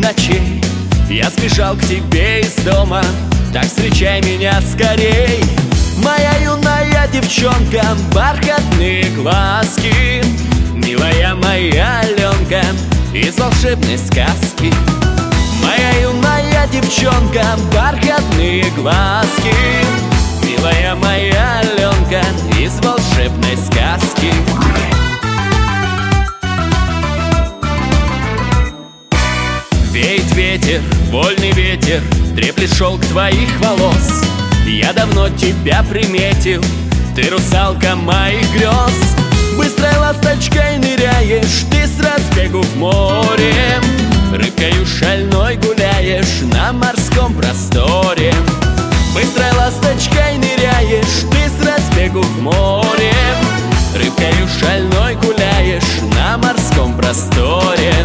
ночей я сбежал к тебе из дома, так встречай меня скорей. Моя юная девчонка, бархатные глазки, милая моя Аленка из волшебной сказки. Моя юная девчонка, бархатные глазки, милая моя Аленка из волшебной сказки. Веет ветер, вольный ветер, треплет шелк твоих волос. Я давно тебя приметил, ты русалка моих грез. Быстрой ласточкой ныряешь ты с разбегу в море, рыбкою шальной гуляешь на морском просторе. Быстрой ласточкой ныряешь ты с разбегу в море, рыбкою шальной гуляешь на морском просторе.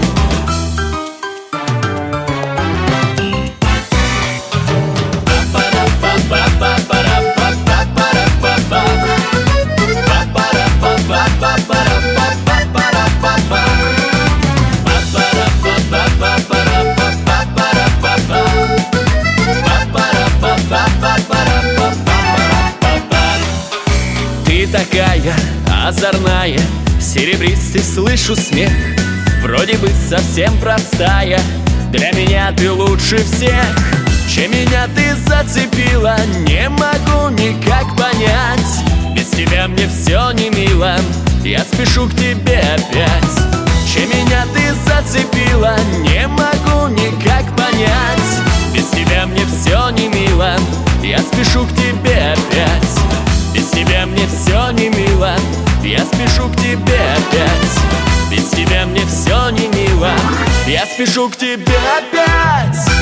Ты такая озорная, серебристый слышу смех. Вроде бы совсем простая, для меня ты лучше всех. Чем меня ты зацепила, не могу никак понять. Без тебя мне все не мило, я спешу к тебе опять. Чем меня ты зацепила, не могу никак понять. Без тебя мне все не мило, я спешу к тебе опять. Без тебя мне все не мило, я спешу к тебе опять. Без тебя мне все не мило, я спешу к тебе опять.